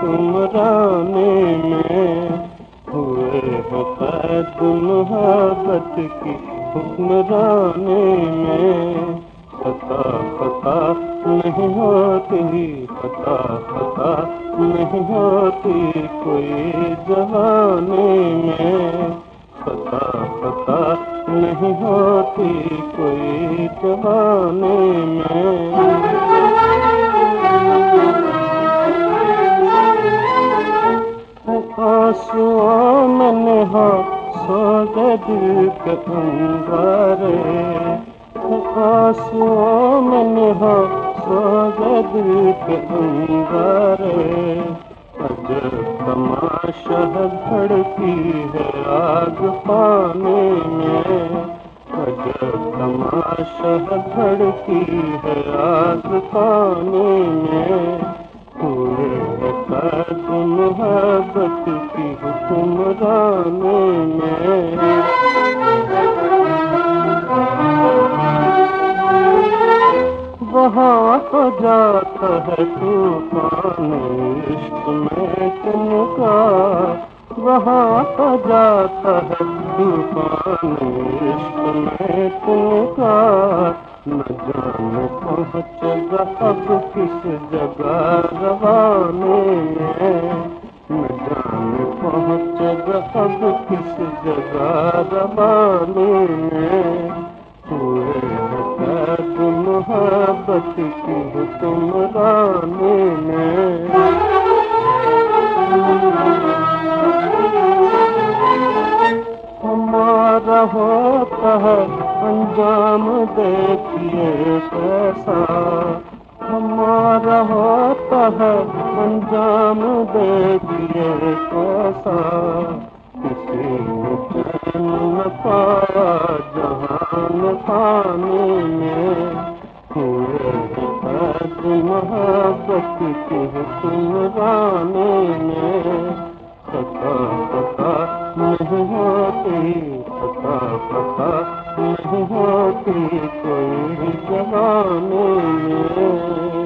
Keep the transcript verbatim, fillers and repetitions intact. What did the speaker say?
हुक्मरानी में, हुए हैं कैद मोहब्बत की हुक्मरानी में। पता पता नहीं होती, पता पता नहीं होती कोई जवानी में, पता पता नहीं होती कोई जवानी में। आंसुओं में नहा सो गए दिल के अंगारे, आंसुओं में नहा सो गए दिल के अंगारे। अजब तमाशा है धड़की है आग पानी में, अजब तमाशा है धड़की है आग पानी में। हुए हैं कैद मोहब्बत की हुक्मरानी में। वहाँ हो जाता है तूफान इश्क में तिनका, वहाँ हो जाता है तूफान इश्क में तिनका। न जाने पहुँचेगा अब किस जगह रवानी में, न जाने पहुँचेगा अब किस जगह रवानी में। हुए हैं कैद मोहब्बत की हुक्मरानी में। हमारा होता है अंजाम देखिए कैसा, हमारा होता है अंजाम देखिए कैसा। किसी ने चैन न पाया जहान पानी में, हुए हैं कैद मोहब्बत की हुक्मरानी में। पता पता नहीं होती, पता पता नहीं होती कोई जवानी में।